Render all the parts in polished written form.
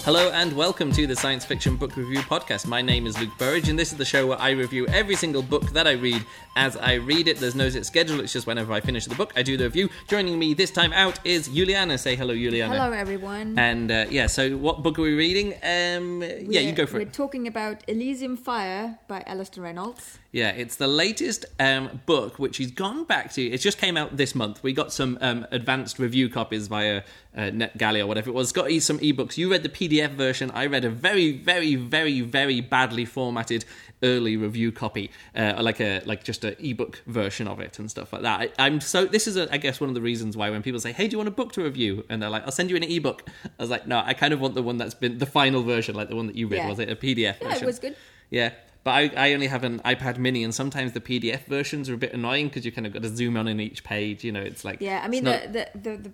Hello and welcome to the Science Fiction Book Review Podcast. My name is Luke Burridge and this is the show where I review every single book that I read as I read it. There's no set schedule, it's just whenever I finish the book, I do the review. Joining me this time out is Juliana. Say hello, Juliana. Hello, everyone. And so what book are we reading? You go for it. We're talking about Elysium Fire by Alastair Reynolds. Yeah, it's the latest book, which he's gone back to. It just came out this month. We got some advanced review copies via NetGalley or whatever it was. Got some ebooks. You read the PDF version. I read a very, very, very, very badly formatted early review copy, like just an ebook version of it and stuff like that. This is, I guess, one of the reasons why when people say, "Hey, do you want a book to review?" and they're like, "I'll send you an ebook." I was like, "No, I kind of want the one that's been the final version, like the one that you read." Yeah. Was it a PDF version? Yeah, it was good. Yeah. But I only have an iPad mini, and sometimes the PDF versions are a bit annoying because you kind of got to zoom on in each page. You know, it's like... Yeah, I mean, the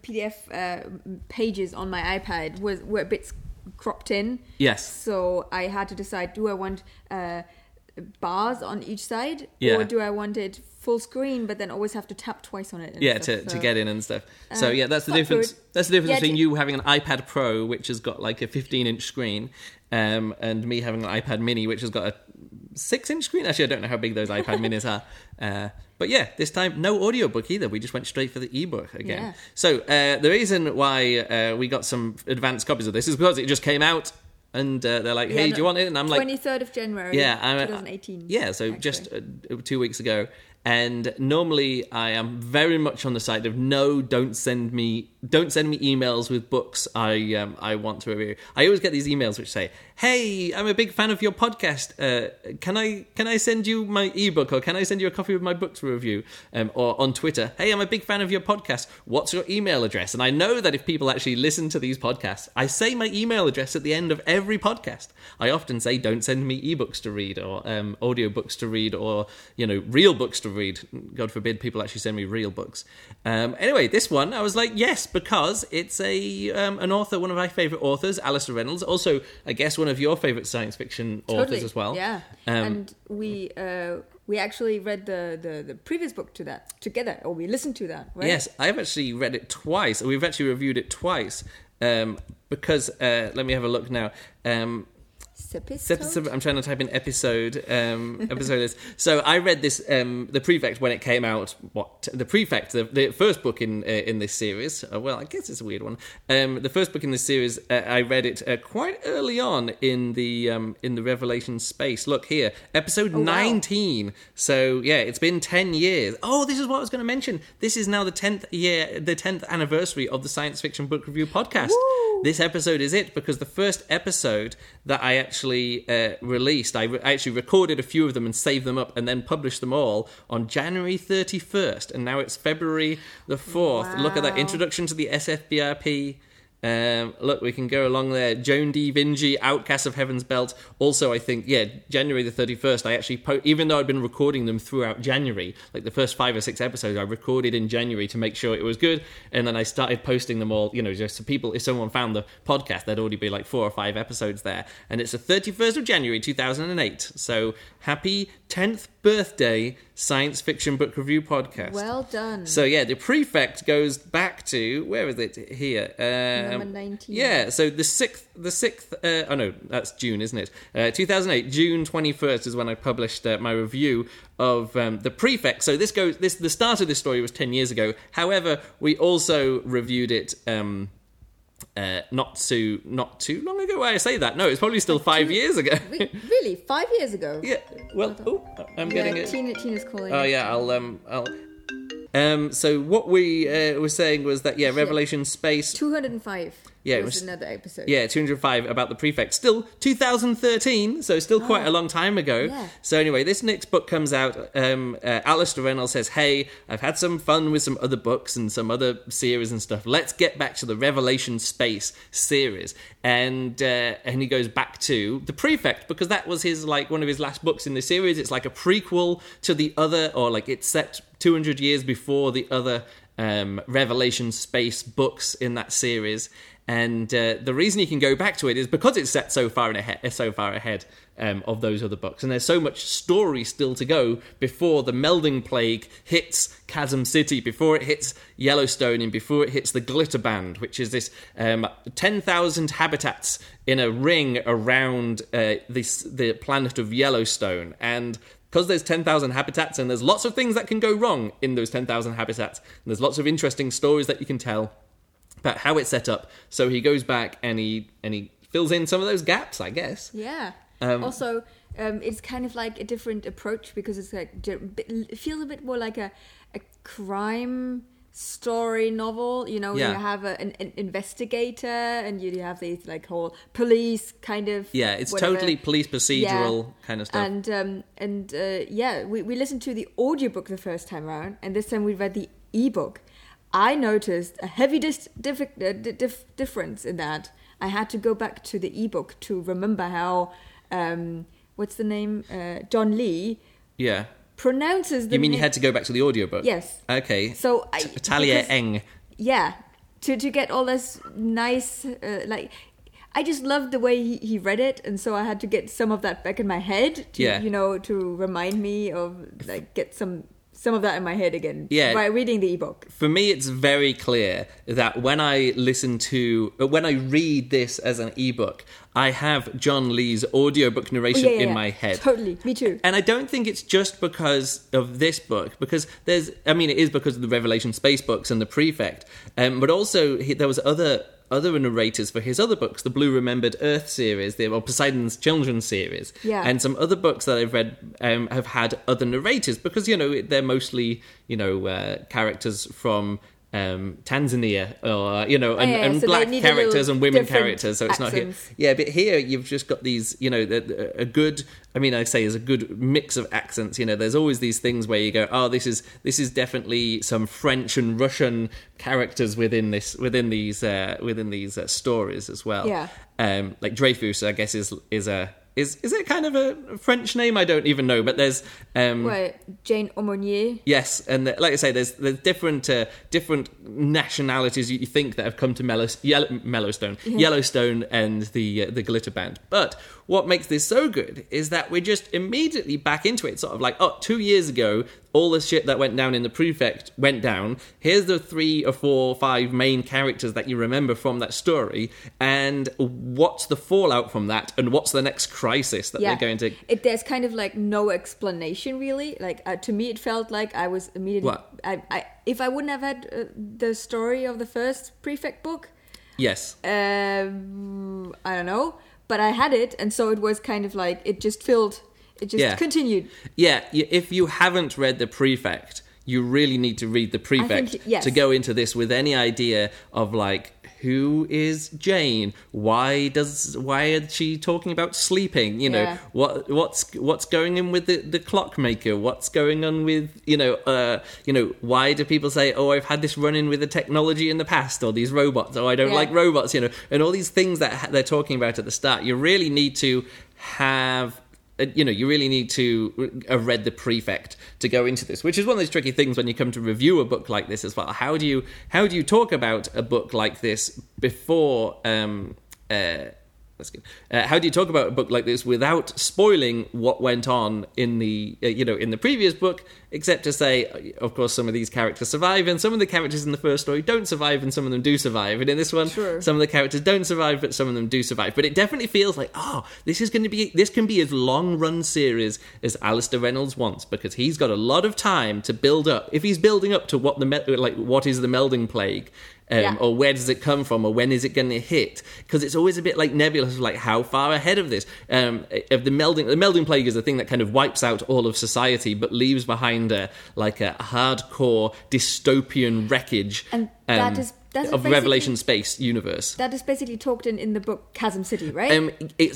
PDF pages on my iPad were a bit cropped in. Yes. So I had to decide, do I want bars on each side? Yeah. Or do I want it full screen, but then always have to tap twice on it? And stuff, to get in and stuff. So yeah, that's the not difference. good. That's the difference Yeah, between you having an iPad Pro, which has got like a 15-inch screen, and me having an iPad Mini, which has got a 6-inch screen. Actually, I don't know how big those iPad Minis are. But yeah, this time no audiobook either. We just went straight for the ebook again. Yeah. So the reason why we got some advanced copies of this is because it just came out. And they're like, "Hey, do you want it?" And I'm like, 23rd of January, 2018. Yeah, so actually. just 2 weeks ago. And normally I am very much on the side of no, don't send me emails with books I want to review. I always get these emails which say, "Hey, I'm a big fan of your podcast. Can I send you my ebook, or can I send you a copy of my book to review?" Or on Twitter, "Hey, I'm a big fan of your podcast. What's your email address?" And I know that if people actually listen to these podcasts, I say my email address at the end of every podcast. I often say, "Don't send me ebooks to read, or audiobooks to read, or real books to read." God forbid people actually send me real books. Anyway, this one I was like, yes, because it's an author, one of my favourite authors, Alastair Reynolds. Also, I guess one of your favourite science fiction authors as well. Yeah, and we actually read the previous book to that together, or we listened to that, right? Yes, I've actually read it twice. We've actually reviewed it twice because let me have a look now. I'm trying to type in episode is. So I read this The Prefect when it came out. The Prefect, the first book in this series. Well, I guess it's a weird one. The first book in this series, I read it quite early on in the Revelation space. Look here, episode 19. Wow. So yeah, it's been 10 years. Oh, this is what I was going to mention. This is now the 10th anniversary of the Science Fiction Book Review Podcast. Woo! This episode is it, because the first episode that I actually released, I actually recorded a few of them and saved them up and then published them all on January 31st. And now it's February the 4th. Wow. Look at that introduction to the SFBRP. Look, we can go along there. Joan D. Vinci, Outcasts of Heaven's Belt. Also, I think, January the 31st, I actually, even though I'd been recording them throughout January, like the first 5 or 6 episodes, I recorded in January to make sure it was good, and then I started posting them all, just so people, if someone found the podcast, there'd already be like 4 or 5 episodes there, and it's the 31st of January 2008, so happy 10th birthday Science Fiction Book Review Podcast. Well done. So yeah, the Prefect goes back to, where is it here? Number 19. Yeah, so the 6th, oh no, that's June, isn't it? 2008, June 21st is when I published my review of the Prefect. So the start of this story was 10 years ago. However, we also reviewed it not too long ago. Why I say that? No, it's probably still 5 years ago. Really? 5 years ago? Yeah. Well, I'm getting it. Tina's calling. Oh yeah, I'll. So what we were saying was that Revelation Space 205. Yeah, it was another episode. Yeah, 205 about the Prefect. Still 2013, so still quite a long time ago. Yeah. So anyway, this next book comes out. Alastair Reynolds says, "Hey, I've had some fun with some other books and some other series and stuff. Let's get back to the Revelation Space series." And he goes back to the Prefect because that was his one of his last books in the series. It's like a prequel to the other, or like it's set 200 years before the other Revelation Space books in that series. And the reason you can go back to it is because it's set so far ahead of those other books, and there's so much story still to go before the Melding Plague hits Chasm City, before it hits Yellowstone, and before it hits the Glitter Band, which is this 10,000 habitats in a ring around the planet of Yellowstone. And because there's 10,000 habitats, and there's lots of things that can go wrong in those 10,000 habitats, and there's lots of interesting stories that you can tell about how it's set up. So he goes back and he fills in some of those gaps, I guess. Yeah. Also, it's kind of like a different approach because it's like it feels a bit more like a crime story novel. You know, Yeah. you have an investigator and you have these like whole police kind of. Yeah, it's whatever. totally police procedural kind of stuff. And we listened to the audiobook the first time around, and this time we read the ebook. I noticed a heavy difference in that. I had to go back to the ebook to remember how, what's the name? John Lee Yeah. pronounces the You mean name. you had to go back to the audiobook? Yes. Okay. So Talia because- Eng. Yeah, to get all this nice I just loved the way he read it, and so I had to get some of that back in my head to Yeah. to remind me of like get some of that in my head again by reading the ebook. For me, it's very clear that when I read this as an ebook, I have John Lee's audiobook narration in my head. Totally, me too. And I don't think it's just because of this book, because it is because of the Revelation Space books and the Prefect, but also there was other narrators for his other books, the Blue Remembered Earth series, or Poseidon's Children series, and some other books that I've read have had other narrators because they're mostly characters from Tanzania, or and so black they need characters a and women different characters, so it's not here. accents. Yeah, but here you've just got these, a good. I say is a good mix of accents. There's always these things where you go, oh, this is definitely some French and Russian characters within these stories as well. Yeah. Like Dreyfus, I guess is it kind of a French name? I don't even know, but there's Jane Aumonier. Yes, and like I say, there's different nationalities you think that have come to Yellowstone and the Glitter Band. But what makes this so good is that we're just immediately back into it. Sort of like, 2 years ago, all the shit that went down in the Prefect went down. Here's the 3 or 4 or 5 main characters that you remember from that story, and what's the fallout from that, and what's the next crisis that they're going to... There's kind of like no explanation really. Like to me, it felt like I was immediately... What? If I wouldn't have had the story of the first Prefect book... Yes. I don't know. But I had it, and so it was kind of like, it just continued. Yeah, if you haven't read The Prefect, you really need to read The Prefect to go into this with any idea of like, who is Jane? Why is she talking about sleeping? What's going on with the clockmaker? What's going on with why do people say, oh, I've had this run-in with the technology in the past, or these robots, or I don't like robots, and all these things that they're talking about at the start. You really need to have you really need to have read The Prefect to go into this, which is one of those tricky things when you come to review a book like this as well. How do you talk about a book like this before? That's good. How do you talk about a book like this without spoiling what went on in the in the previous book? Except to say, of course, some of these characters survive, and some of the characters in the first story don't survive, and some of them do survive. And in this one, some of the characters don't survive, but some of them do survive. But it definitely feels like, this can be as long-run series as Alistair Reynolds wants, because he's got a lot of time to build up. If he's building up to what is the Melding Plague. Or where does it come from, or when is it going to hit? Because it's always a bit like nebulous, like how far ahead of this. Of the Melding Plague is a thing that kind of wipes out all of society, but leaves behind a hardcore dystopian wreckage. And that is of Revelation Space universe. That is basically talked in the book Chasm City, right?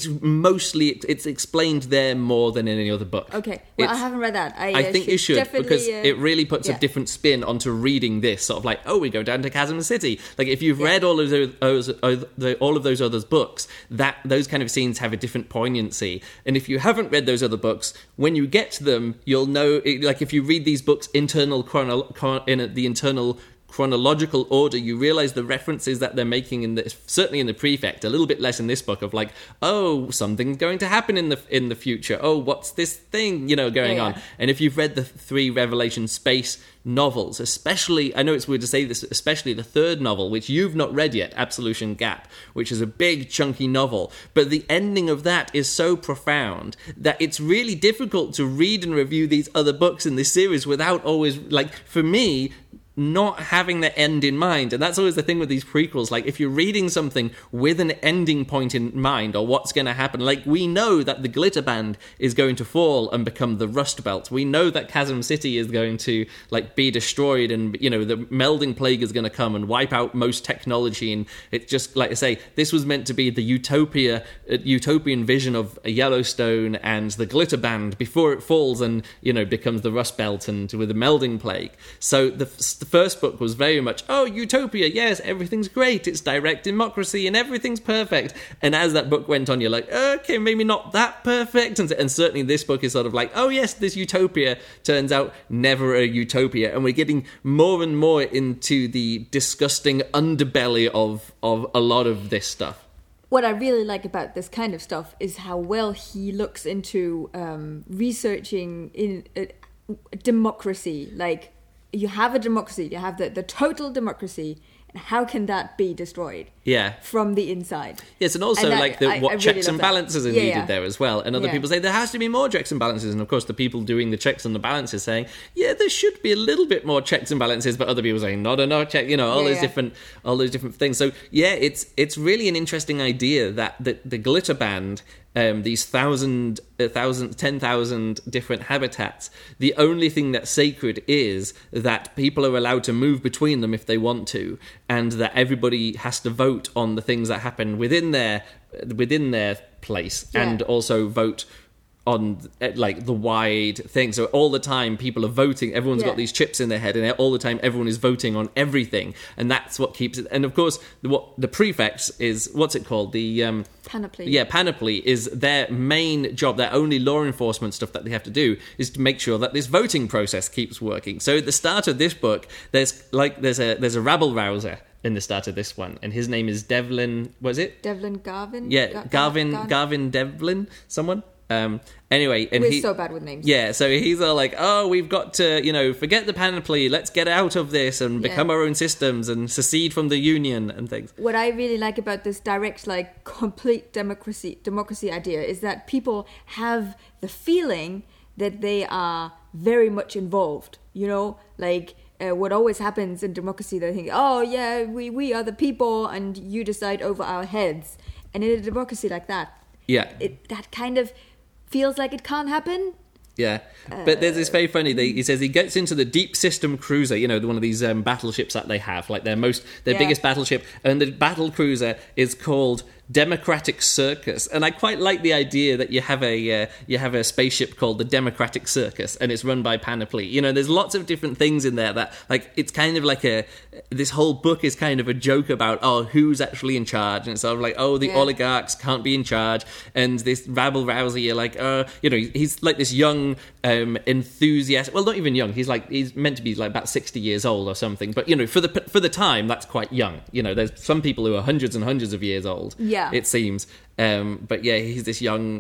It's explained there more than in any other book. Okay, well, I haven't read that. I think you should, because it really puts a different spin onto reading this, sort of like, we go down to Chasm City. Like, if you've read all of those other books, those kind of scenes have a different poignancy. And if you haven't read those other books, when you get to them, you'll know, like, if you read these books in the internal chronological order, you realize the references that they're making in this, certainly in the Prefect, a little bit less in this book, of like, oh, something's going to happen in the future. Oh, what's this thing, going on? And if you've read the 3 Revelation space novels, especially, I know it's weird to say this, especially the 3rd novel, which you've not read yet, Absolution Gap, which is a big chunky novel, but the ending of that is so profound that it's really difficult to read and review these other books in this series without always, like, for me, not having the end in mind. And that's always the thing with these prequels. Like, if you're reading something with an ending point in mind, or what's going to happen, like, we know that the Glitter Band is going to fall and become the Rust Belt. We know that Chasm City is going to, like, be destroyed, and, the melding plague is going to come and wipe out most technology. And it's just, like I say, this was meant to be the utopian vision of a Yellowstone and the Glitter Band before it falls and, becomes the Rust Belt and with the melding plague. So the first book was very much, oh, utopia, yes, everything's great, it's direct democracy and everything's perfect. And as that book went on, you're like, okay, maybe not that perfect. And certainly this book is sort of like, oh yes, this utopia turns out never a utopia. And we're getting more and more into the disgusting underbelly of a lot of this stuff. What I really like about this kind of stuff is how well he looks into researching in democracy. Like, you have a democracy, you have the total democracy, and how can that be destroyed? Yeah. From the inside. Yes, and also what really checks and balances are needed there as well. And other people say there has to be more checks and balances. And of course, the people doing the checks and the balances saying, yeah, there should be a little bit more checks and balances, but other people saying not enough check. All those different things. So yeah, it's really an interesting idea that the Glitter Band. These 10,000 different habitats, the only thing that's sacred is that people are allowed to move between them if they want to, and that everybody has to vote on the things that happen within their place, and also vote on, like, the wide thing. So all the time people are voting, everyone's got these chips in their head, and all the time everyone is voting on everything, and that's what keeps it. And of course, what the Prefects is, what's it called, the Panoply. Yeah, Panoply is their main job. Their only law enforcement stuff that they have to do is to make sure that this voting process keeps working. So at the start of this book, there's a rabble rouser in the start of this one, and his name is Devlin. Was it Devlin Garvin? Yeah, Garvin Devlin. Someone. Anyway, and we're so bad with names. Yeah, so he's all like, oh, we've got to, forget the Panoply, let's get out of this and become our own systems and secede from the Union and things. What I really like about this direct, like, complete democracy idea is that people have the feeling that they are very much involved, like, what always happens in democracy, they think, oh yeah, we are the people and you decide over our heads. And in a democracy like that, that kind of feels like it can't happen. Yeah, but there's this very funny. He says he gets into the Deep System Cruiser, one of these battleships that they have, like their biggest battleship, and the battle cruiser is called Democratic Circus. And I quite like the idea that you have a spaceship called the Democratic Circus, and it's run by Panoply. There's lots of different things in there that, like, it's kind of like this whole book is kind of a joke about, who's actually in charge, and it's sort of like, the oligarchs can't be in charge, and this rabble rouser, you're like, he's like this young enthusiast. Well, not even young. He's meant to be like about 60 years old or something. But for the time, that's quite young. There's some people who are hundreds and hundreds of years old. Yeah, it seems. But yeah, he's this young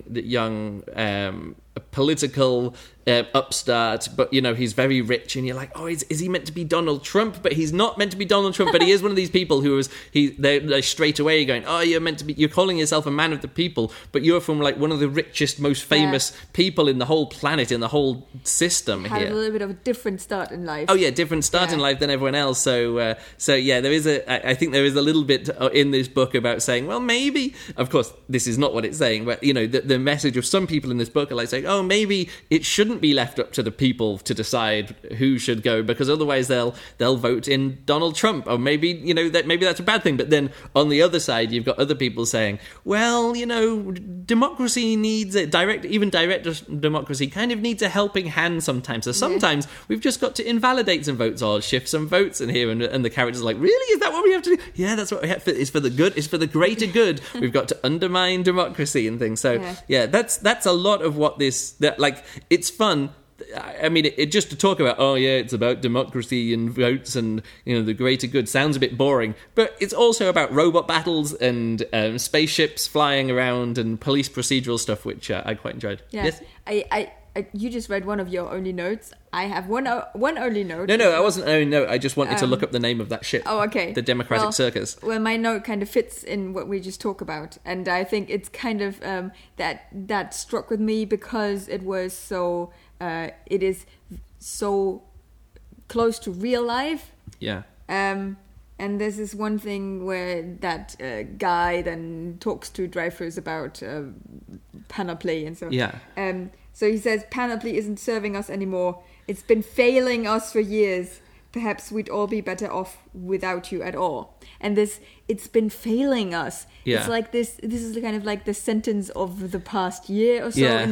political upstart, but he's very rich, and you're like, is he meant to be Donald Trump? But he's not meant to be Donald Trump. But he is one of these people they're straight away going, you're calling yourself a man of the people, but you're from like one of the richest, most famous people in the whole planet, in the whole system. Had a little bit of a different start in life. Oh yeah, different start in life than everyone else. So yeah, I think there is a little bit in this book about saying, well, maybe, of course, this is not what it's saying, but the message of some people in this book are like saying, maybe it shouldn't be left up to the people to decide who should go, because otherwise they'll vote in Donald Trump, or maybe maybe that's a bad thing. But then on the other side, you've got other people saying, well, democracy needs direct democracy kind of needs a helping hand sometimes. So sometimes we've just got to invalidate some votes or shift some votes in here, and the characters are like, really, is that what we have to do? Yeah, that's what we have to. It's for the good. It's for the greater good. We've got to undermine democracy and things. So yeah, that's a lot of what it's fun. I mean, it just to talk about, oh yeah, it's about democracy and votes and, you know, the greater good sounds a bit boring. But it's also about robot battles and spaceships flying around and police procedural stuff, which I quite enjoyed. Yeah. Yes? You just read one of your only notes. I have one only note. No, I wasn't only note. I just wanted to look up the name of that ship. Oh, okay. The Democratic Circus. Well, my note kind of fits in what we just talked about, and I think it's kind of that struck with me because it was so. It is so close to real life. Yeah. And there's this one thing where that guy then talks to Dreyfus about Panoply and so. Yeah. So he says, Panoply isn't serving us anymore. It's been failing us for years. Perhaps we'd all be better off without you at all. And this, it's been failing us. Yeah. It's like this is kind of like the sentence of the past year or so Yeah.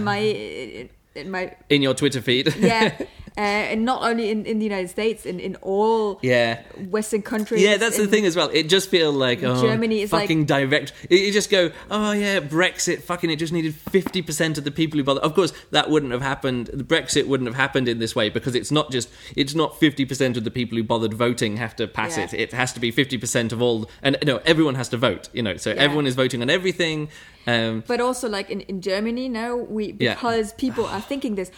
in your Twitter feed. Yeah. And not only in the United States, in all Western countries. Yeah, that's the thing as well. It just feels like, Germany is fucking like, direct. You just go, oh yeah, Brexit, fucking it just needed 50% of the people who bothered. Of course, that wouldn't have happened. Brexit wouldn't have happened in this way because it's not 50% of the people who bothered voting have to pass it. It has to be 50% of all, and no, everyone has to vote, you know, so everyone is voting on everything. But also like in Germany now, because people are thinking this,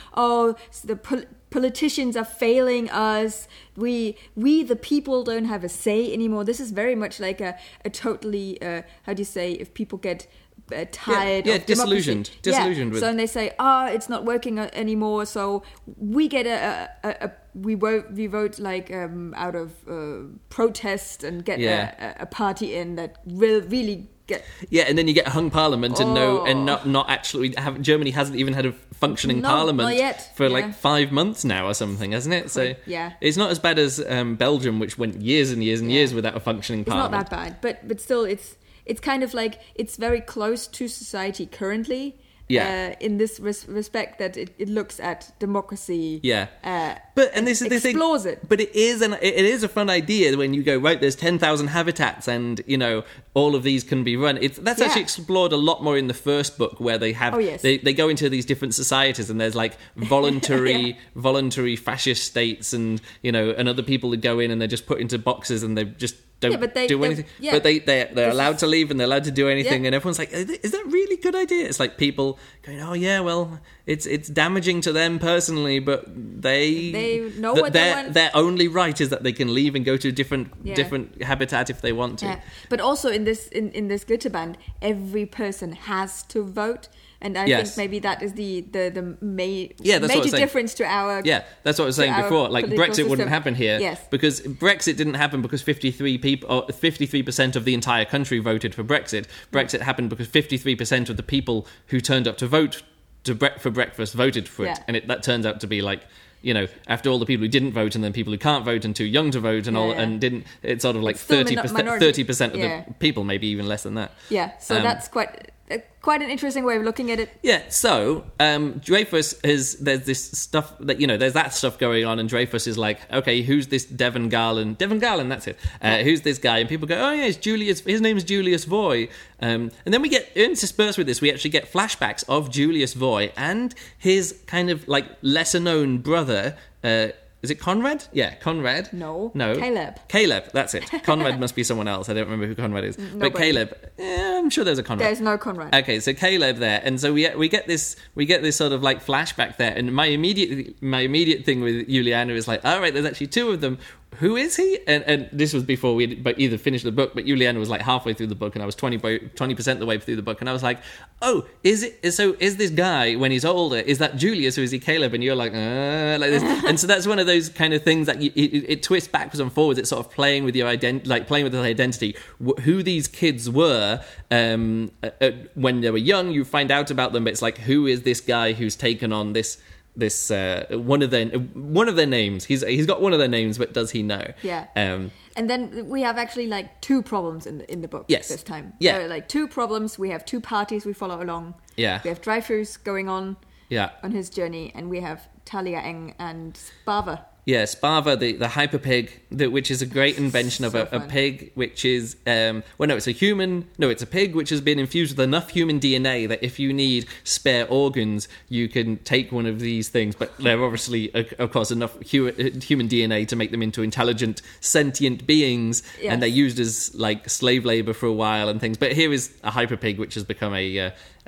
the politicians are failing us. We the people don't have a say anymore. This is very much like a totally how do you say, if people get tired of disillusioned democracy. with. So and they say, it's not working anymore. So we get we vote like out of protest and get a party in that will really get. Yeah, and then you get a hung parliament and not actually have. Germany hasn't even had a functioning parliament not yet. for like 5 months now or something, hasn't it? So it's not as bad as Belgium, which went years and years and years without a functioning parliament. It's not that bad, but still, it's kind of like it's very close to society currently. In this respect, that it looks at democracy. And this is the thing. Explores it. But it is a fun idea when you go, right, there's 10,000 habitats and, you know, all of these can be run. That's actually explored a lot more in the first book, where they have they go into these different societies and there's like voluntary fascist states, and, you know, and other people that go in and they're just put into boxes and they just don't do anything. But they're allowed to leave and they're allowed to do anything, and everyone's like, is that really a good idea? It's like people going, oh yeah, well, it's damaging to them personally, but they know what they want. Their only right is that they can leave and go to a different habitat if they want to. But also in this Glitterband, every person has to vote. And I think maybe that is the major difference to our... Yeah, that's what I was saying before. Like, Brexit system. wouldn't happen here. Because Brexit didn't happen because 53% of the entire country voted for Brexit. Brexit happened because 53% of the people who turned up to vote for breakfast voted for it. And that turns out to be like... You know, after all the people who didn't vote and then people who can't vote and too young to vote and and didn't, it's sort of like 30% of the people, maybe even less than that. Yeah, so that's quite an interesting way of looking at it. Yeah, so Dreyfus there's this stuff that, you know, there's that stuff going on, and Dreyfus is like, okay, who's this Devon Garland, that's it. Who's this guy? And people go, oh yeah, his name is Julius Voy. And then we get interspersed with this, we actually get flashbacks of Julius Voy and his kind of like lesser known brother. Is it Conrad? Yeah, Conrad. No. Caleb, that's it. Conrad must be someone else. I don't remember who Conrad is. Nobody. But Caleb, I'm sure there's a Conrad. There's no Conrad. Okay, so Caleb there. And so we get this sort of like flashback there. And my immediate thing with Juliana is like, all right, there's actually two of them. Who is he? And this was before we either finished the book, but Juliana was like halfway through the book and I was 20% the way through the book, and I was like, oh, is this guy when he's older, is that Julius or is he Caleb? And you're like this. And so that's one of those kind of things that it twists backwards and forwards. It's sort of playing with your playing with his identity, who these kids were when they were young. You find out about them, but it's like, who is this guy who's taken on this one of their names. He's got one of their names, but does he know? Yeah. And then we have actually like two problems in the book this time. Yeah. So, like two problems. We have two parties we follow along. Yeah. We have Dreyfus going on. Yeah. On his journey, and we have Talia Eng and Spava. Yeah, Sparva, the hyper pig, which is a great invention of So a fun. pig, which is it's a human. No, it's a pig which has been infused with enough human DNA that if you need spare organs, you can take one of these things. But they're obviously, of course, enough human DNA to make them into intelligent, sentient beings, Yes. and they're used as like slave labor for a while and things. But here is a hyper pig which has become a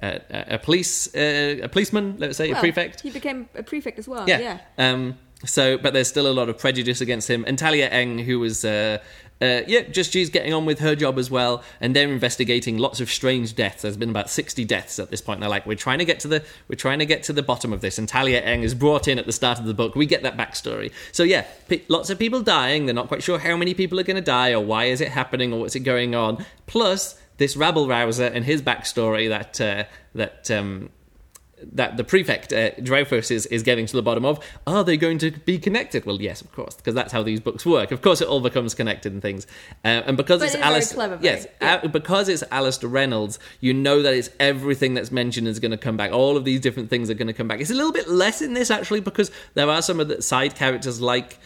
policeman, let's say, Well, a prefect. He became a prefect as well. Yeah. Yeah. But there's still a lot of prejudice against him. And Talia Eng, who was, she's getting on with her job as well. And they're investigating lots of strange deaths. There's been about 60 deaths at this point. And they're like, we're trying to get to the bottom of this. And Talia Eng is brought in at the start of the book. We get that backstory. So yeah, lots of people dying. They're not quite sure how many people are going to die or why is it happening or what's it going on. Plus this rabble rouser and his backstory that the prefect, Dreyfus, is getting to the bottom of. Are they going to be connected? Well, yes, of course, because that's how these books work. Of course, it all becomes connected and things. And because But it's in a very Alice, clever way. yes, Yeah. because it's Alistair Reynolds, you know that it's everything that's mentioned is going to come back. All of these different things are going to come back. It's a little bit less in this actually, because there are some of the side characters like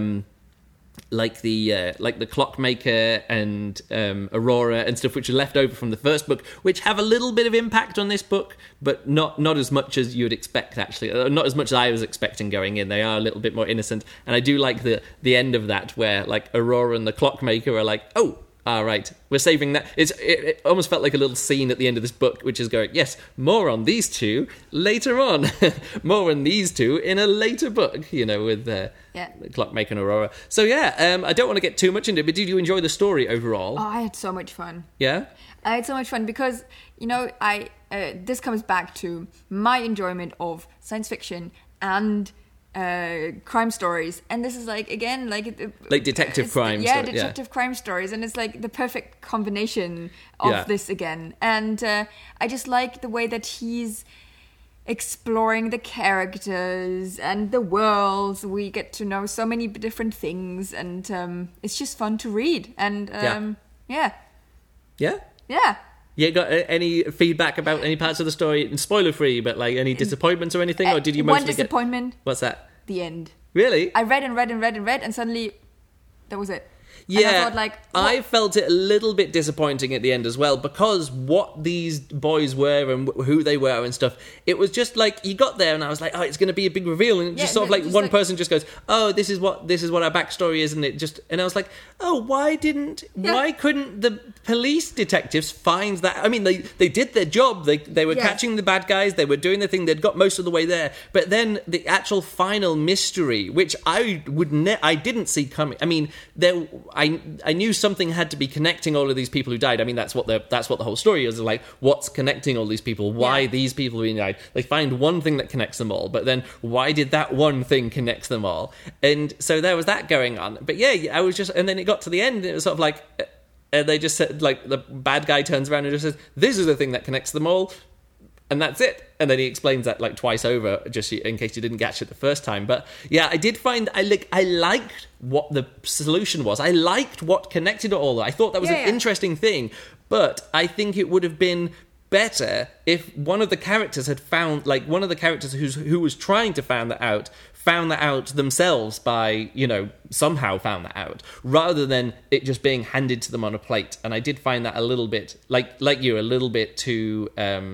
the clockmaker and Aurora and stuff, which are left over from the first book, which have a little bit of impact on this book, but not as much as you would expect. Actually, not as much as I was expecting going in. They are a little bit more innocent, and I do like the end of that, where like Aurora and the clockmaker are like, oh. All right, we're saving that. It almost felt like a little scene at the end of this book, which is going, yes, more on these two later on. More on these two in a later book, with the Clockmaker and Aurora. So yeah, I don't want to get too much into it, but did you enjoy the story overall? Oh, I had so much fun. Yeah? I had so much fun because, this comes back to my enjoyment of science fiction and crime stories, and this is like detective crime detective crime stories, and it's like the perfect combination of this again. And I just like the way that he's exploring the characters and the worlds. We get to know so many different things, and it's just fun to read. And yeah. You got any feedback about any parts of the story? Spoiler free, but like any disappointments or anything, or did you mostly one disappointment? What's that? The end. Really? I read and read and read and read, and suddenly that was it. Yeah, and I thought, like, I felt it a little bit disappointing at the end as well, because what these boys were and who they were and stuff, it was just like, you got there and I was like, oh, it's going to be a big reveal, and just sort of like just one like, person just goes, oh, this is what our backstory is, and I was like, oh, why couldn't the police detectives find that? I mean, they did their job, they were catching the bad guys, they were doing their thing, they'd got most of the way there, but then the actual final mystery, which I didn't see coming. I mean, I knew something had to be connecting all of these people who died. I mean, that's what the whole story is, like, what's connecting all these people? Why these people being died? They find one thing that connects them all, but then why did that one thing connect them all? And so there was that going on. But yeah, I was just, and then it got to the end, and it was sort of like, they just said, like, the bad guy turns around and just says, this is the thing that connects them all. And that's it. And then he explains that like twice over, just in case you didn't catch it the first time. But yeah, I did find I liked what the solution was. I liked what connected it all. I thought that was an interesting thing. But I think it would have been better if one of the characters had found, like, one of the characters who was trying to find that out themselves by, somehow found that out, rather than it just being handed to them on a plate. And I did find that a little bit, like you, a little bit too...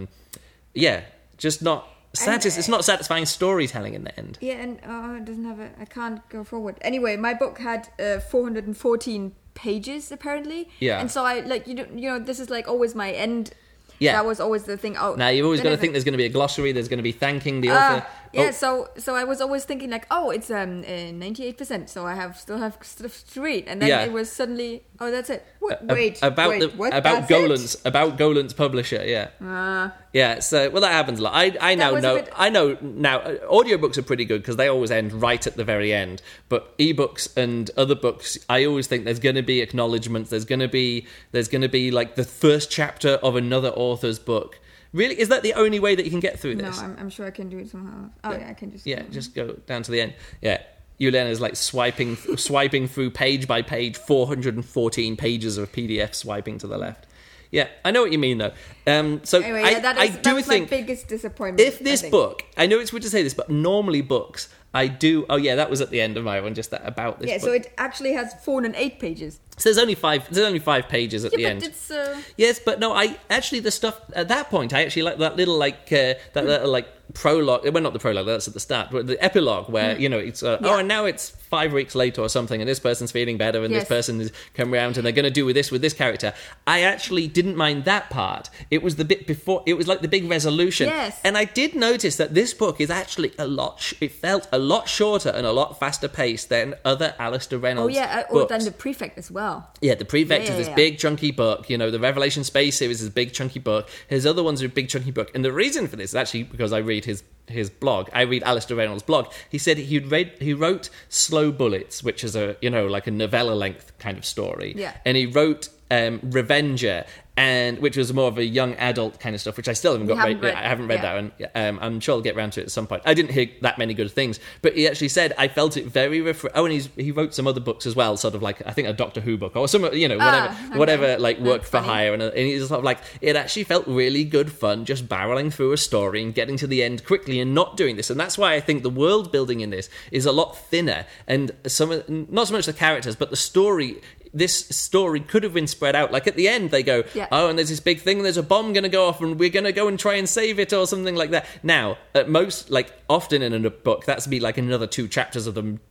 just not it's not satisfying storytelling in the end. Yeah, and it doesn't have I can't go forward. Anyway, my book had 414 pages apparently. Yeah. And so I this is like always my end. Yeah. That was always the thing. Oh, now you've always got to think there's going to be a glossary. There's going to be thanking the author. Yeah. So I was always thinking like, oh, it's 98%. So I still have stuff to read, and then it was suddenly, oh, that's it. Wait, about Golant's publisher. Yeah. Yeah. So I that happens a lot. I know now. Audiobooks are pretty good because they always end right at the very end. But ebooks and other books, I always think there's going to be acknowledgements. There's going to be like the first chapter of another author's book. Really? Is that the only way that you can get through this? No, I'm sure I can do it somehow. Oh, yeah, I can just... Yeah, just go down to the end. Yeah. Yulena's like swiping through page by page, 414 pages of PDF swiping to the left. Yeah, I know what you mean, though. So anyway, that was my biggest disappointment. If this book... I know it's weird to say this, but normally books... I do. Oh yeah, that was at the end of my one. Just that about this. Yeah, book. so it actually has 408 pages. So there's only five. There's only 5 pages at the Yeah, end. but it's Yes, but no. I actually the stuff at that point. I actually like that little that little like prologue. Well, not the prologue. That's at the start. But the epilogue where it's oh, and now it's 5 weeks later or something, and this person's feeling better, and this person is come around, and they're going to do with this character. I actually didn't mind that part. It was the bit before. It was like the big resolution. Yes. And I did notice that this book is actually a lot. It felt a lot shorter and a lot faster paced than other Alistair Reynolds. or than the Prefect as well. Yeah, the Prefect is this yeah. big chunky book. The Revelation Space series is a big chunky book. His other ones are a big chunky book. And the reason for this is actually because I read his blog. I read Alistair Reynolds' blog. He said he wrote Slow Bullets, which is a like a novella length kind of story. Yeah. And he wrote Revenger, and which was more of a young adult kind of stuff, which I still haven't got. I haven't read that one. I'm sure I'll get around to it at some point. I didn't hear that many good things, but he actually said I felt it very and he wrote some other books as well, sort of like I think a Doctor Who book or some whatever like work for hire, and he's sort of like it actually felt really good fun just barreling through a story and getting to the end quickly and not doing this, and that's why I think the world building in this is a lot thinner, and not so much the characters but the story. This story could have been spread out. Like at the end, they go, oh, and there's this big thing, and there's a bomb going to go off, and we're going to go and try and save it, or something like that. Now, at most, like often in a book, that's be like another 2 chapters of them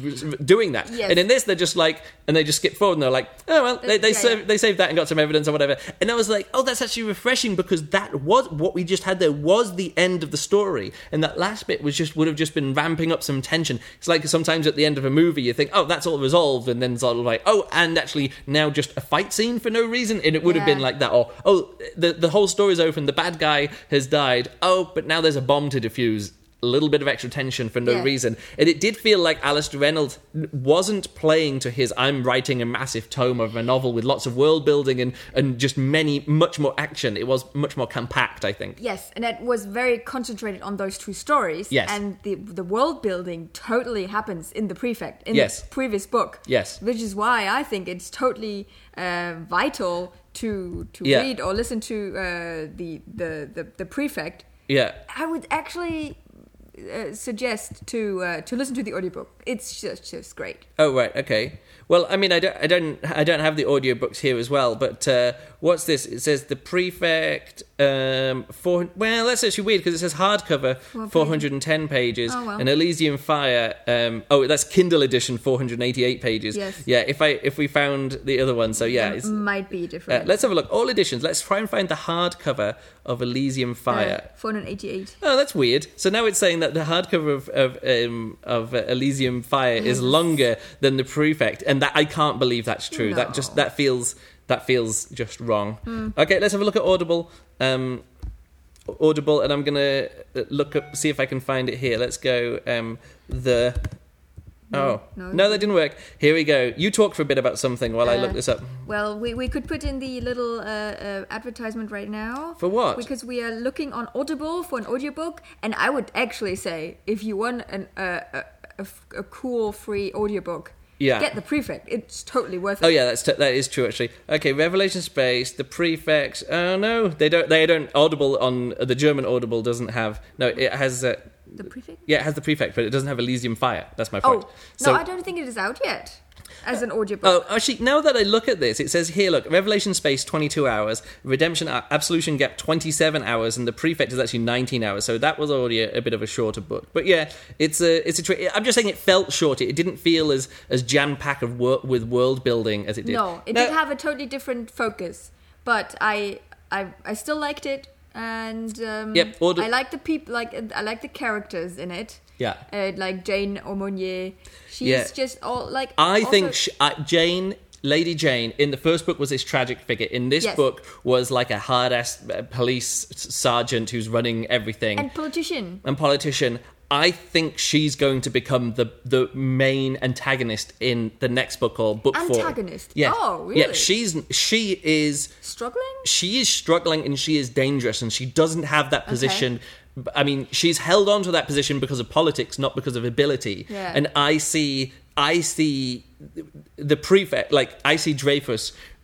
doing that. Yes. And in this, they're just like, and they just skip forward, and they're like, oh well, they saved that and got some evidence or whatever. And I was like, oh, that's actually refreshing, because that was what we just had there was the end of the story, and that last bit would have just been ramping up some tension. It's like sometimes at the end of a movie, you think, oh, that's all resolved, and then sort of like, oh, and actually now just a fight scene for no reason, and it would have been like that, or the whole story's open, the bad guy has died, but now there's a bomb to defuse. A little bit of extra tension for no reason. And it did feel like Alistair Reynolds wasn't playing to his I'm writing a massive tome of a novel with lots of world building and just much more action. It was much more compact, I think. Yes, and it was very concentrated on those 2 stories. Yes. And the world building totally happens in the Prefect, in the previous book. Yes. Which is why I think it's totally vital to read or listen to the Prefect. Yeah. I would actually suggest to listen to the audiobook. It's just great. Oh right, okay. Well, I mean, I don't have the audiobooks here as well. But what's this? It says the Prefect. Well, that's actually weird because it says hardcover, 410 pages, and Elysium Fire. That's Kindle edition, 488 pages. Yes. Yeah. If we found the other one, so yeah, it might be different. Let's have a look. All editions. Let's try and find the hardcover of Elysium Fire. 488. Oh, that's weird. So now it's saying that the hardcover of Elysium Fire is longer than the Prefect, and that I can't believe that's true. No. That feels just wrong. Okay, let's have a look at Audible. Audible, and I'm gonna see if I can find it here. Let's go. No, that didn't work. Here we go. You talk for a bit about something while I look this up. Well, we could put in the little advertisement right now. For what? Because we are looking on Audible for an audiobook, and I would actually say if you want a cool free audiobook, get the Prefect. It's totally worth it. Oh yeah, that is true actually. Okay, Revelation Space, the Prefect. Oh no, they don't. Audible on the German Audible doesn't have. No, it has. The Prefect? Yeah, it has the Prefect, but it doesn't have Elysium Fire. That's my point. No, I don't think it is out yet as an audiobook. Oh, actually, now that I look at this, it says here, look, Revelation Space, 22 hours, Redemption, Absolution Gap, 27 hours, and the Prefect is actually 19 hours, so that was already a bit of a shorter book. But yeah, it's a I'm just saying it felt shorter. It didn't feel as jam-packed with world building as it did. No, it did have a totally different focus, but I still liked it. And I like the people, I like the characters in it. Yeah, like Jane Aumonier. She's just all like. I think Lady Jane in the first book was this tragic figure. In this book was like a hard-ass police sergeant who's running everything and politician. I think she's going to become the main antagonist in the next book or book 4. Antagonist? Yeah. Oh, really? Yeah, she is... Struggling? She is struggling and she is dangerous and she doesn't have that position. Okay. I mean, she's held on to that position because of politics, not because of ability. Yeah. And I see the Prefect, like, I see Dreyfus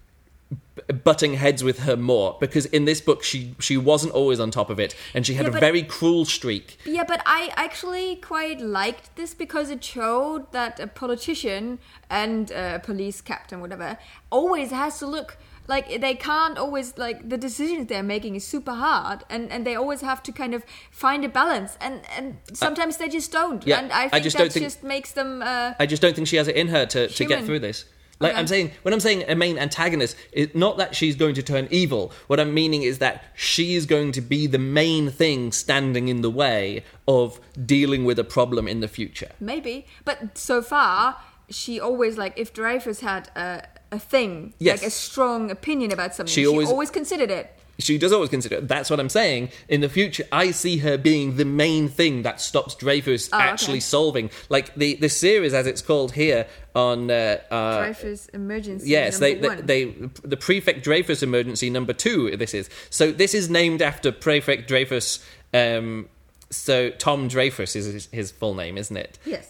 butting heads with her more, because in this book she wasn't always on top of it, and she had a very cruel streak. Yeah, but I actually quite liked this because it showed that a politician and a police captain, whatever, always has to look like they can't always, like, the decisions they're making is super hard, and they always have to kind of find a balance, and sometimes they just don't. Yeah, and I think that just makes them I just don't think she has it in her to get through this. Like, Okay. when I'm saying a main antagonist, it's not that she's going to turn evil. What I'm meaning is that she is going to be the main thing standing in the way of dealing with a problem in the future. Maybe, but so far she always, like, if Dreyfus had a thing, Yes. like a strong opinion about something, She she always- always considered it. She does always consider it. That's what I'm saying. In the future, I see her being the main thing that stops Dreyfus actually solving. Like, the series, as it's called here on... Dreyfus Emergency. Yes, number one. the Prefect Dreyfus Emergency number 2, this is. So this is named after Prefect Dreyfus. So Tom Dreyfus is his full name, isn't it? Yes.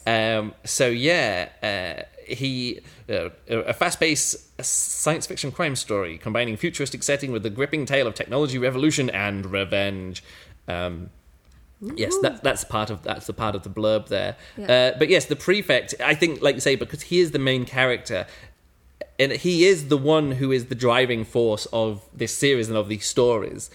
He a fast-paced science fiction crime story combining futuristic setting with the gripping tale of technology revolution and revenge. Yes, that's the part of the blurb there. Yeah. But yes, the Prefect, I think, like you say, because he is the main character, and he is the one who is the driving force of this series and of these stories.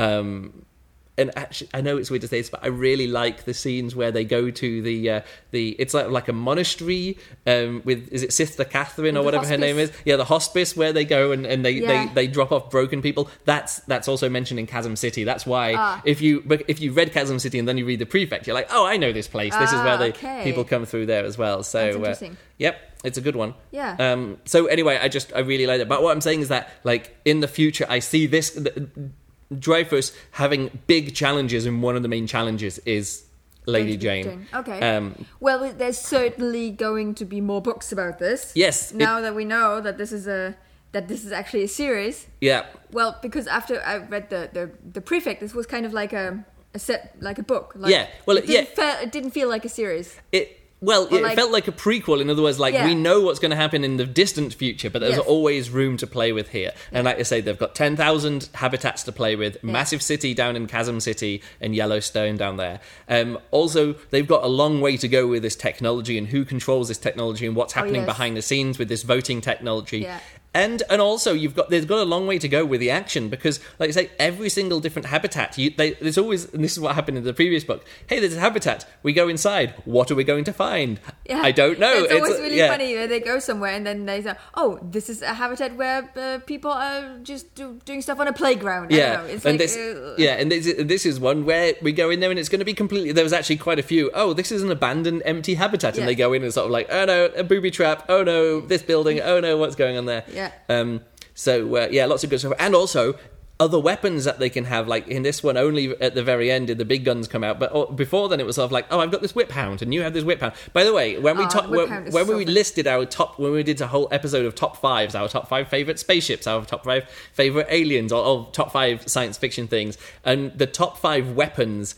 And actually, I know it's weird to say this, but I really like the scenes where they go to the it's like a monastery with, is it Sister Catherine or The whatever her name is? hospice. Yeah, the hospice where they go and Yeah. they drop off broken people. That's also mentioned in Chasm City. That's why if you read Chasm City and then you read the Prefect, you're like, oh, I know this place. This is where okay. people come through there as well. So That's interesting. Yep, it's a good one. Yeah. So anyway, I really like it. But what I'm saying is that, like, in the future, I see this Dreyfus having big challenges, and one of the main challenges is Lady Jane. Okay. Well, there's certainly going to be more books about this. Yes. Now that we know that this is actually a series. Yeah. Well, because after I read the Prefect, this was kind of like a set, like a book. Like, Yeah. Well, it didn't feel like a series. It like- felt like a prequel. In other words, like, Yeah. we know what's going to happen in the distant future, but there's Yes. always room to play with here. And like I say, they've got 10,000 habitats to play with, massive city down in Chasm City and Yellowstone down there. Also, they've got a long way to go with this technology and who controls this technology and what's happening yes. behind the scenes with this voting technology. Yeah. And also, there's got a long way to go with the action, because, like I say, every single different habitat, there's always, and this is what happened in the previous book. Hey, there's a habitat. We go inside. What are we going to find? Yeah. I don't know. It's always really funny when they go somewhere and then they say, "Oh, this is a habitat where people are just doing stuff on a playground." I Yeah, don't know. It's and like, this is one where we go in there and it's going to be completely. There was actually quite a few. Oh, this is an abandoned, empty habitat, and Yeah. they go in and sort of like, oh no, a booby trap. Oh no, this building. Oh no, what's going on there? Yeah. So lots of good stuff, and also other weapons that they can have. Like in this one, only at the very end did the big guns come out, but before then it was sort of like, oh, I've got this whip hound, and you have this whip hound. By the way, when we the whip hound is when so we good. listed our top, when we did a whole episode of top fives, our top 5 favorite spaceships, our top 5 favorite aliens, or top 5 science fiction things, and the top 5 weapons.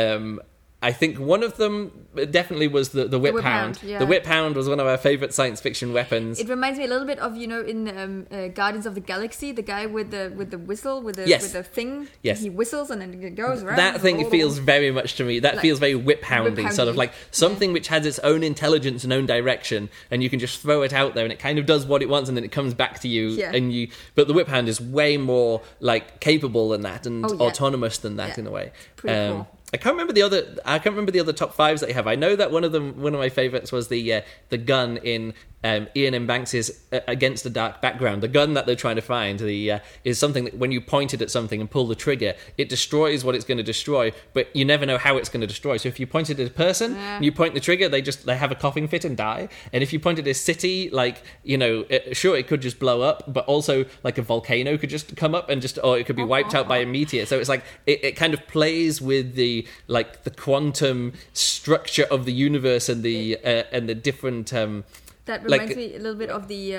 I think one of them definitely was the whip hound. yeah. The whip hound was one of our favourite science fiction weapons. it reminds me a little bit of, in Guardians of the Galaxy, the guy with the whistle, with the Yes. with the thing. Yes. He whistles and then it goes around. That thing feels very much to me. That Like, feels very whip houndy, sort of whip-houndy. like something which has its own intelligence and own direction, and you can just throw it out there, and it kind of does what it wants, and then it comes back to you. Yeah. And you, but the whip hound is way more like capable than that, and Oh, yeah. autonomous than that Yeah. in a way. Pretty cool. I can't remember the other top 5s that you have. I know that one of my favourites was the gun in Ian M. Banks's Against the Dark Background. The gun that they're trying to find is something that when you point it at something and pull the trigger, it destroys what it's going to destroy, but you never know how it's going to destroy. So if you point it at a person and you point the trigger, they have a coughing fit and die. And if you point it at a city, like, sure, it could just blow up, but also like a volcano could just come up and or it could be wiped out by a meteor. So it's like it kind of plays with the quantum structure of the universe and the different. That like- reminds me a little bit of the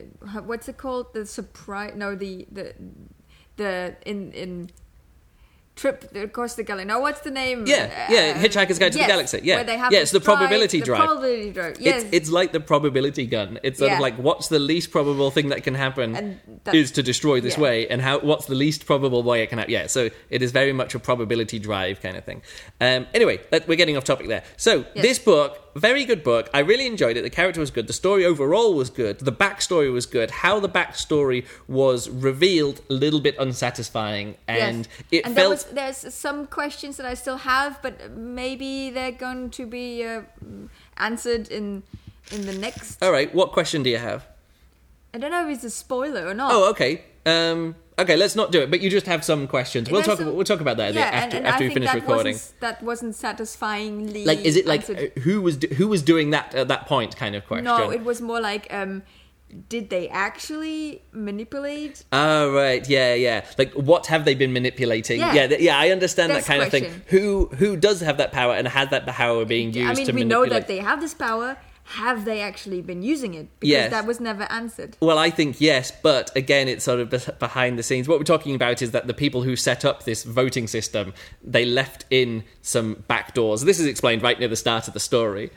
what's it called? The surprise? No, the trip across the galaxy. Now, what's the name? Hitchhiker's Guide to the Galaxy. Yeah, where they have it's the probability drive. Probability drive. Yes, it's like the probability gun. It's sort of like, what's the least probable thing that can happen is to destroy this way, and what's the least probable way it can happen. Yeah, so it is very much a probability drive kind of thing. Anyway, we're getting off topic there. So this book, very good book. I really enjoyed it. The character was good. The story overall was good. The backstory was good. How the backstory was revealed, a little bit unsatisfying, and it felt. There's some questions that I still have, but maybe they're going to be answered in the next. All right. What question do you have? I don't know if it's a spoiler or not. Oh, okay. Okay, let's not do it. But you just have some questions. We'll talk about that after we finish recording. That wasn't satisfyingly. Like, is it like answered. who was doing that at that point kind of question? No, it was more like. Did they actually manipulate? Oh, right. Yeah. Like, what have they been manipulating? Yeah, I understand that kind of thing. Who does have that power and has that power being used to manipulate? We know that they have this power. Have they actually been using it? Because that was never answered. Well, I think yes, but again, it's sort of behind the scenes. What we're talking about is that the people who set up this voting system, they left in some back doors. This is explained right near the start of the story.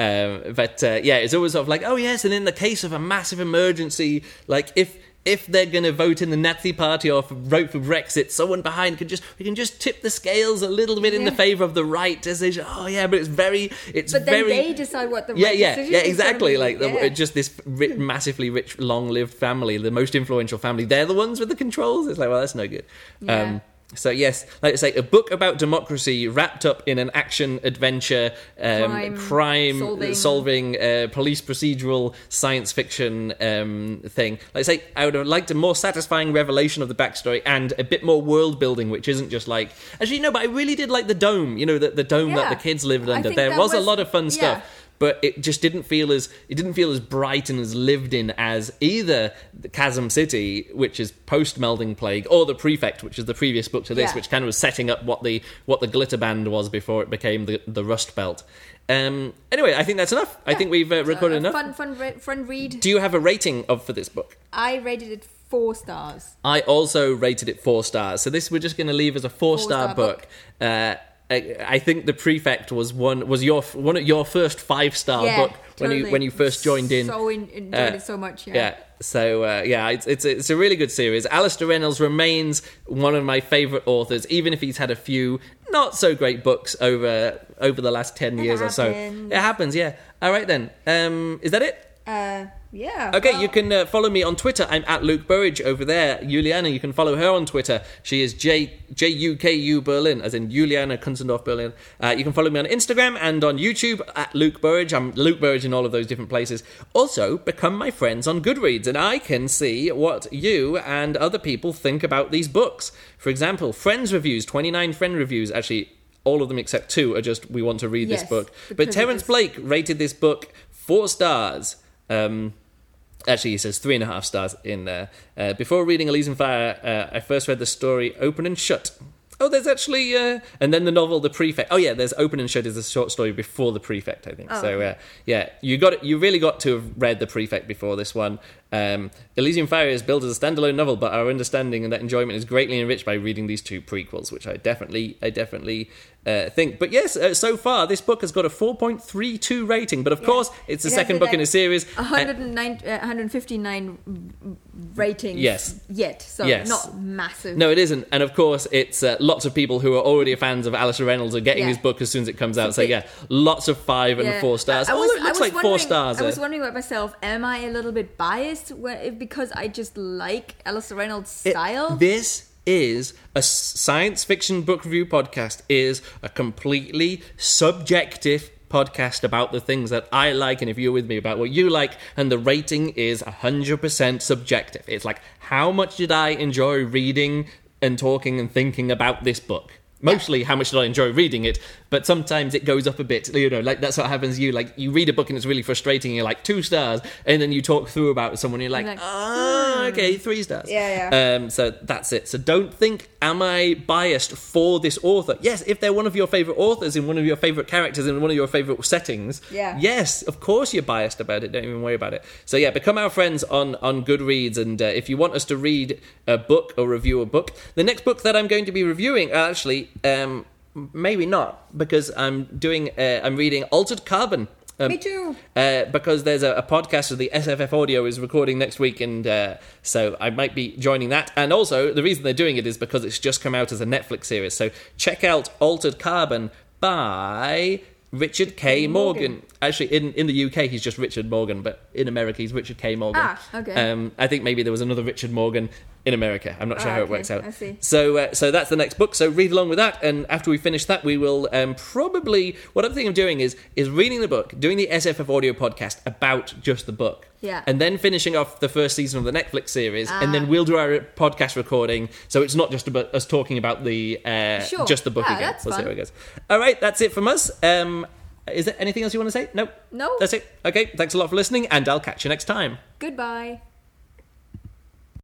It's always sort of like, oh yes, and in the case of a massive emergency, like if they're going to vote in the Nazi party or vote for Brexit, someone behind we can just tip the scales a little bit in the favour of the right decision. Oh yeah, but then they decide what the right decision is. Yeah, exactly. Just this massively rich, long-lived family, the most influential family. They're the ones with the controls. It's like, well, that's no good. Yeah. So yes, like I say, a book about democracy wrapped up in an action-adventure, crime-solving, police procedural science fiction thing. Like I say, I would have liked a more satisfying revelation of the backstory and a bit more world building, which isn't just like... Actually, no, but I really did like the dome. You know, the dome that the kids lived under. There was a lot of fun stuff. But it just didn't feel as bright and as lived in as either the Chasm City, which is post Melding Plague, or the Prefect, which is the previous book to this, which kind of was setting up what the Glitter Band was before it became the Rust Belt. Anyway, I think that's enough. I think we've recorded enough. Fun read. Do you have a rating for this book? I rated it 4 stars. I also rated it 4 stars. So this we're just going to leave as a 4-star book. I think the Prefect was one of your first 5-star book when you first joined in. So enjoyed it so much. So it's a really good series. Alastair Reynolds remains one of my favourite authors, even if he's had a few not so great books over the last 10 years or so. It happens, yeah. All right then. Is that it? Yeah. Okay, you can follow me on Twitter. I'm at Luke Burridge over there. Juliana, you can follow her on Twitter. She is JUKU Berlin, as in Juliana Kunzendorf Berlin. You can follow me on Instagram and on YouTube at Luke Burridge. I'm Luke Burridge in all of those different places. Also, become my friends on Goodreads, and I can see what you and other people think about these books. For example, Friends reviews, 29 friend reviews. Actually, all of them except 2 are just, we want to read this book. But Terence Blake rated this book 4 stars. Actually, he says 3.5 stars in there. Before reading Elysian Fire, I first read the story Open and Shut. Oh, there's actually... and then the novel The Prefect. Oh, yeah, there's Open and Shut is a short story before The Prefect, I think. Oh, so, you really got to have read The Prefect before this one. Elysian Fire is built as a standalone novel, but our understanding and that enjoyment is greatly enriched by reading these 2 prequels, which I definitely think. But yes, so far, this book has got a 4.32 rating, but of course, it's the second book in a series. 159 ratings yet, so not massive. No, it isn't. And of course, it's lots of people who are already fans of Alastair Reynolds are getting his book as soon as it comes out. So lots of 5 and 4 stars. It looks like 4 stars. I was wondering about myself, am I a little bit biased because I just like Alastair Reynolds' style? This is a science fiction book review podcast, is a completely subjective podcast about the things that I like, and if you're with me, about what you like, and the rating is 100% subjective. It's like, how much did I enjoy reading and talking and thinking about this book? Mostly, how much did I enjoy reading it? But sometimes it goes up a bit. You know, like that's what happens to you. Like you read a book and it's really frustrating. And you're like 2 stars, and then you talk through about someone. And you're like, okay, 3 stars. Yeah. So that's it. So don't think, am I biased for this author? Yes, if they're one of your favorite authors in one of your favorite characters in one of your favorite settings. Yeah. Yes, of course you're biased about it. Don't even worry about it. So yeah, become our friends on Goodreads, and if you want us to read a book or review a book, the next book that I'm going to be reviewing actually. Maybe not, because I'm reading Altered Carbon. Me too. Because there's a podcast that the SFF Audio is recording next week, and so I might be joining that. And also, the reason they're doing it is because it's just come out as a Netflix series. So check out Altered Carbon by Richard K. Morgan. Actually, in the UK, he's just Richard Morgan, but in America, he's Richard K. Morgan. Okay. I think maybe there was another Richard Morgan in America. I'm not sure how it works out. I see. So that's the next book. So read along with that, and after we finish that, we will probably. What I'm thinking of doing is reading the book, doing the SFF Audio podcast about just the book. Yeah. And then finishing off the first season of the Netflix series, and then we'll do our podcast recording. So it's not just about us talking about the just the book again. That's we'll see fun. how it goes. All right, that's it from us. Is there anything else you want to say? No. No. That's it. Okay, thanks a lot for listening, and I'll catch you next time. Goodbye.